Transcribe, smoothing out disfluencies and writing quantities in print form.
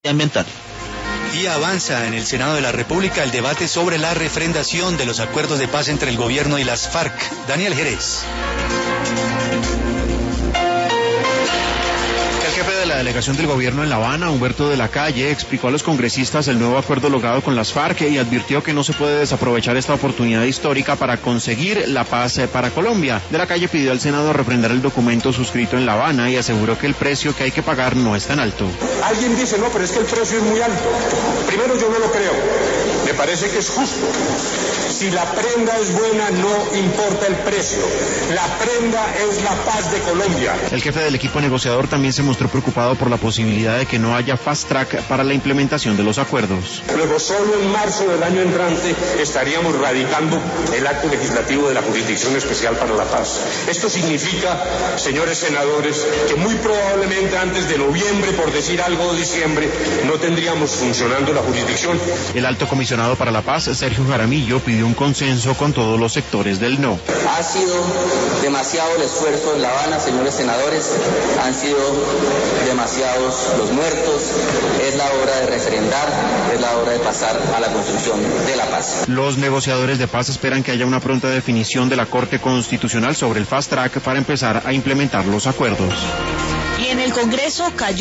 ambiental. Y avanza en el Senado de la República el debate sobre la refrendación de los acuerdos de paz entre el gobierno y las FARC. Daniel Jerez. El jefe de la delegación del gobierno en La Habana, Humberto de la Calle, explicó a los congresistas el nuevo acuerdo logrado con las FARC y advirtió que no se puede desaprovechar esta oportunidad histórica para conseguir la paz para Colombia. De la Calle pidió al Senado refrendar el documento suscrito en La Habana y aseguró que el precio que hay que pagar no es tan alto. Alguien dice, no, pero es que el precio es muy alto. Primero, yo no lo creo. Me parece que es justo. Si la prenda es buena, no importa el precio. La prenda es la paz de Colombia. El jefe del equipo negociador también se mostró preocupado por la posibilidad de que no haya fast track para la implementación de los acuerdos. Luego, solo en marzo del año entrante estaríamos radicando el acto legislativo de la Jurisdicción Especial para la Paz. Esto significa, señores senadores, que muy probablemente antes de noviembre, por decir algo, de diciembre, no tendríamos funcionando la jurisdicción. El alto comisionado para la paz, Sergio Jaramillo, pidió un consenso con todos los sectores del no. Ha sido demasiado el esfuerzo en La Habana, señores senadores, han sido demasiados los muertos, es la hora de refrendar, es la hora de pasar a la construcción de la paz. Los negociadores de paz esperan que haya una pronta definición de la Corte Constitucional sobre el fast track para empezar a implementar los acuerdos. Y en el Congreso cayó